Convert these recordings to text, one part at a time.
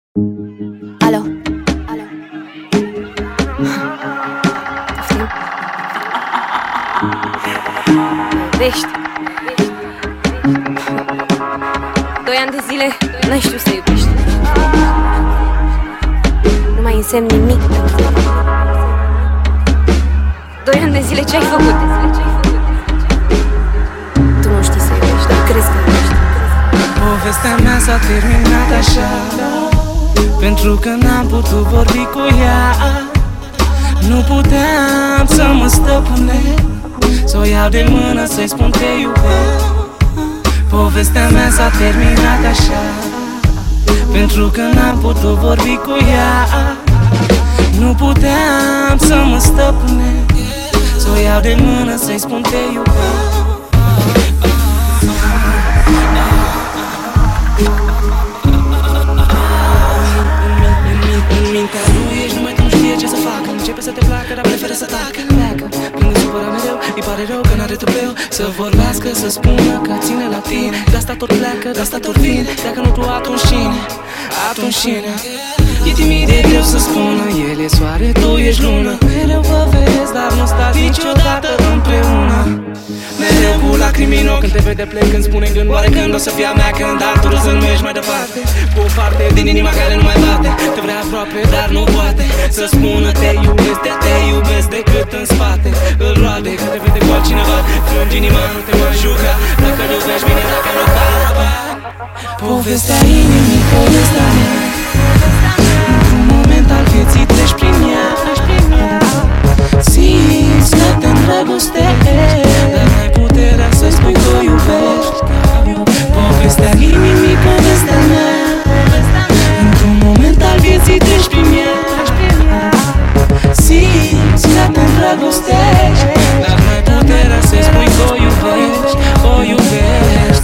Alo, alo. Poftim? Iubești? 2 ani de zile n-ai știut să iubești. Nu mai însemn nimic pentru tine. 2 ani de zile ce ai făcut? Tu nu știi să iubești, dar crezi că iubești. Povestea mea s-a terminat așa, pentru că n-am putut vorbi cu ea. Nu puteam să mă stăpânesc, să o iau de mână, să-i spun că iubesc. Povestea mea s-a terminat așa, pentru că n-am putut vorbi cu ea. Nu puteam să mă stăpânesc, să o iau de mână, să-i spun că iubesc. În mintea lui ești numai tu, nu știe ce să facă. Începe să te placă, dar preferă să tacă. Pleacă, plângă supărat mereu, îi pare rău că n-are tupeu să vorbească, să spună că ține la tine. De asta tot pleacă, de asta tot vine. Dacă nu tu, atunci cine? Atunci cine? E timid, e greu să spună. El e soare, tu ești lună. Mereu vă vezi, dar nu stați niciodată împreună. Mereu cu lacrimi în ochi când te vede plecând, spune în gând, oare când o să fie a mea când dar tu râzând mergi mai departe. Cu o parte din inima care nu mai bate, te vrea aproape, dar nu poate să spună te iubesc, te iubesc decât în spate. Îl roade când te vede cu altcineva, frângi inima, nu te mai juca. Dacă iubești bine, dacă nu ta. Povestea inimii, povestea mea, într-un moment al vieții treci prin ea. Simți că te îndrăgostești, dar n-ai puterea să-i spui că o iubești. Povestea inimii, povestea mea, într-un moment al vieții treci prin ea. Simți că te îndrăgostești, dar n-ai puterea să-i spui că o iubești, o iubești.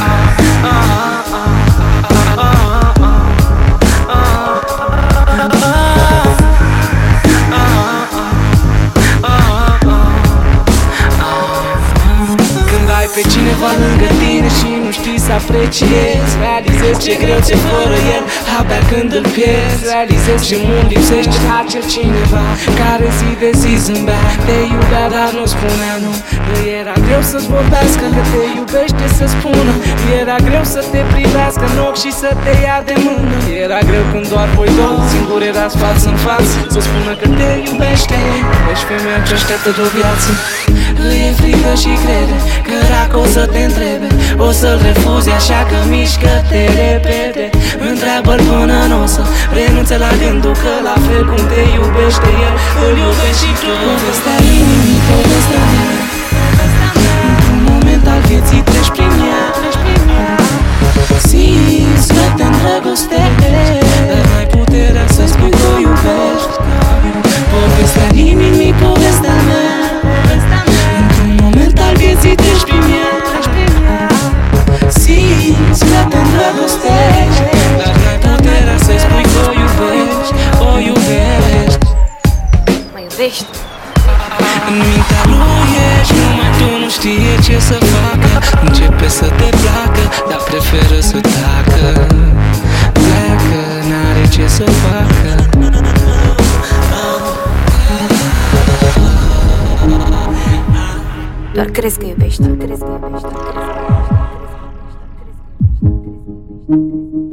Pe cineva lângă tine și nu știi să apreciezi, realizezi ce greu ți-e fără el, abia când îl pierzi. Realizezi ce mult lipsește acel cineva care zi de zi zâmbea, te iubea, dar nu spunea nu. Îi era greu să-ți vorbească că te iubește, să spună. Era greu să te privească în ochi și să te ia de mână. Era greu când doar voi doi singuri erați față în față, să spună că te iubește. Ești femeia ce așteaptă de o viață. Îi e frică și crede că dacă o să te întrebe, o să-l refuzi, așa că mișcă-te repede. Întreabă-l până n-o să renunțe la gândul că la fel cum te iubește el, îl iubești și tu. Povestea inimii, povestea mea, într-un moment al vieții treci prin ea. Simți că te îndrăgostești, dar n-ai puterea să-i spui că o iubești. Povestea inimii, povestea mea, într-un moment al vieții treci prin ea. Simți că te îndrăgostești, dar n-ai puterea să-i spui că o iubești, o iubești. Mă iubești? În mintea lui ești, numai tu nu știe ce să facă. Începe să te placă, dar preferă să tacă. Pleacă, n-are ce să facă. Doar crezi că iubești, crezi că iubești, crezi că iubești.